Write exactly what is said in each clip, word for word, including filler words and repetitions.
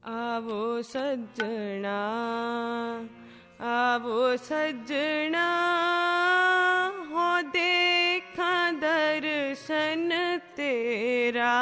आवो सज्जणा आवो सज्जणा हो देखा दर्शन तेरा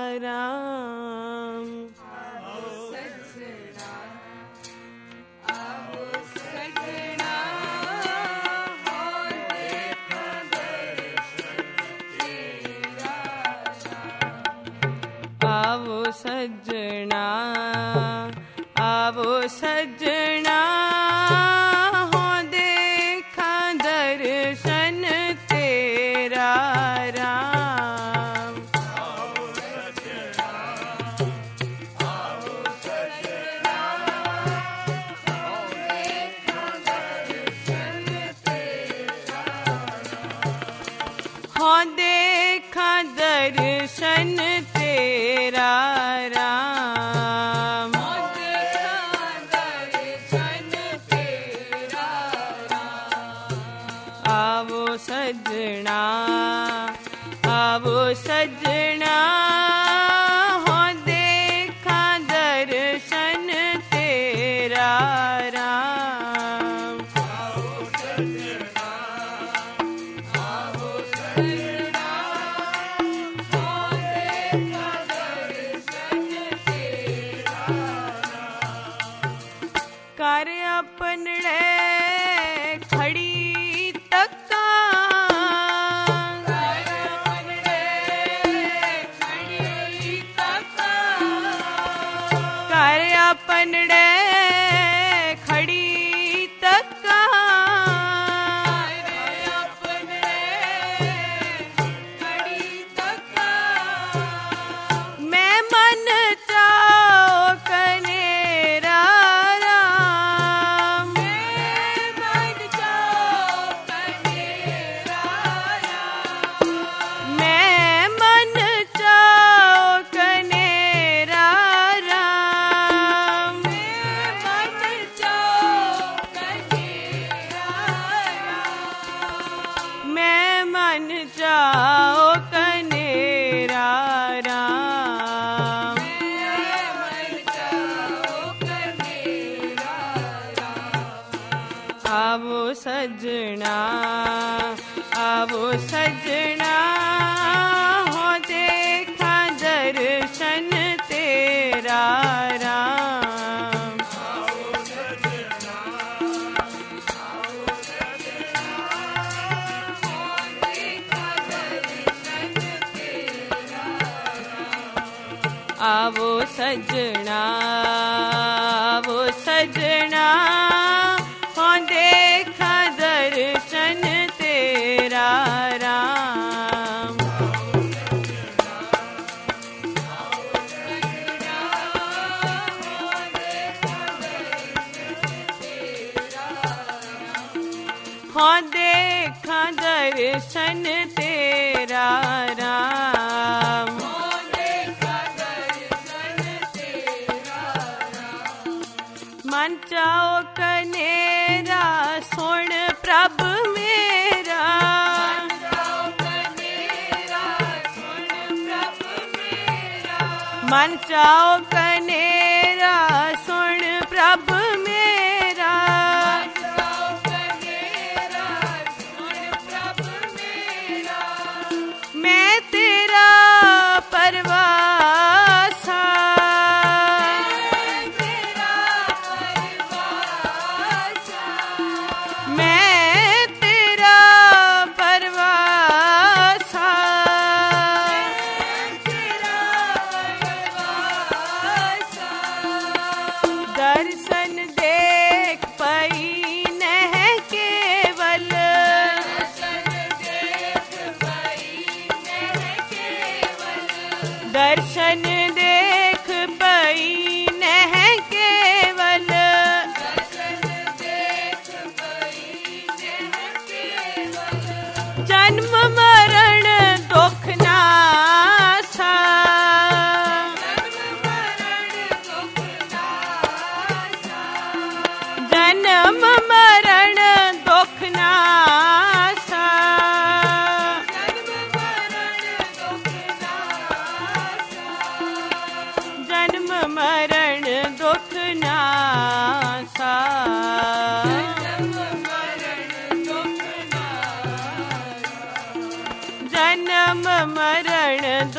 राम। आवो सज्जणा आवो सज्जणा हो देखा दर्शन तेरा राम। आवो सज्जणा आवो सज्जणा हो देखा दर्शन तेरा राम। आवो सज्जणा आवो सज्जणा हो देखा दर्शन तेरा राम। हो देखा दर्शन तेरा राम। आवो सज्जणा आवो सज्जणा हो देखा दर्शन तेरा राम। आवो सज्जणा आवो सज्जणा हो देखा दर्शन तेरा राम। कर अपनड़े खड़ी पनड़े खड़ी तक्का अपने खड़ी तक्का। मैं मन चाओ कनेरा राम। मैं मन चाओ कनेरा राम। मैं मन चाओ कनेरा जाओ कनेरा राम। आवो सज्जणा आवो सज्जणा हो देखा दर्शन तेरा राम। आवो सज्जणा आवो सज्जणा आवो सज्जणा आवो सज्जणा हो देखा दर्शन तेरा राम। हो देखा दर्शन तेरा राम। मन चाओ कनेरा सुन प्रभ मेरा। मन चाओ कनेरा सुन प्रभ मेरा। मैं तेरा परवासा मैं तेरा परवासा। दर्शन देख पई नह केवल। दर्शन देख पई नह केवल। जन्म मरण दुख नासा। जन्म मरण दुख नासा। जन्म मरण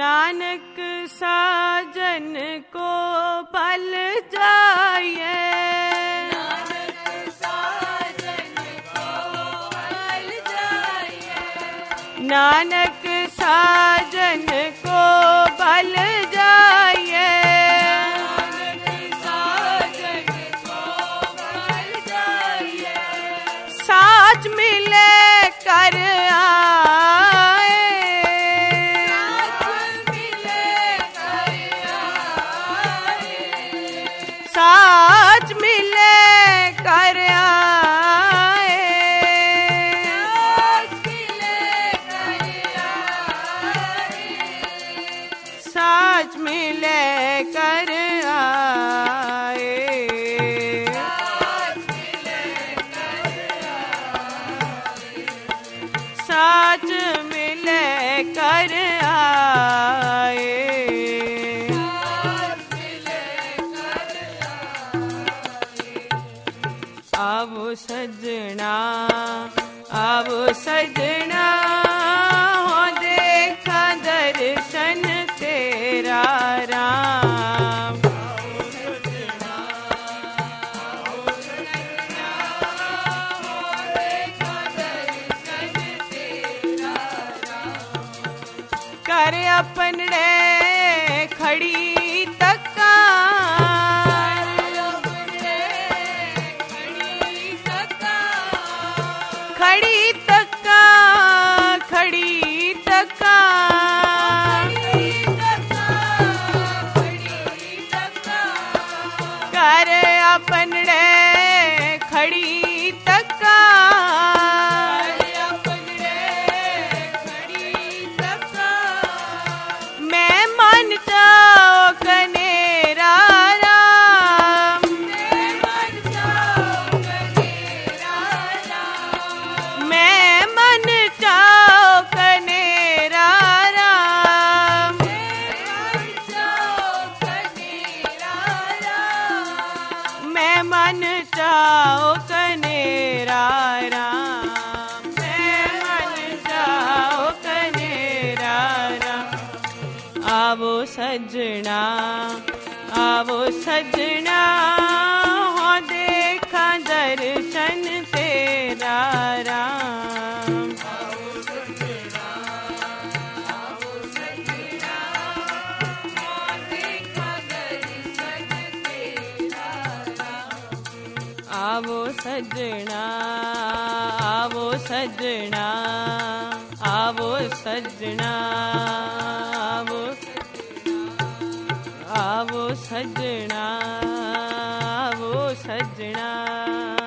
नानक साजन को बल जाइए, नानक साजन को बल जाइए, नानक साजन को बल जाइए, नानक साजन को बल जाइए, साच मिले कर साच मिले कर आए, साच मिले कर आए, साच मिले कर आए, आवो सजना आवो सजना हो देखा दर्शन तेरा राम, आवो सजना आवो सजना हो देखा दर्शन तेरा राम, कर अपन रे खड़ी तका खड़ी तका खड़ी तका कर अपन रे खड़ी तका, मैं मन जाओ कनेरा राम, मैं मन जाओ कनेरा राम, मैं मन जाओ कनेरा राम, मैं मन जाओ कनेरा राम, मैं मन जाओ कनेरा राम, आवो सजना आवो सजना हो देखा दर्शन तेरा राम, आवो सजना आवो सजना हो देखा दर्शन तेरा राम, आवो सजना आवो सजना आवो सजना आवो आवो सजना आवो सजना।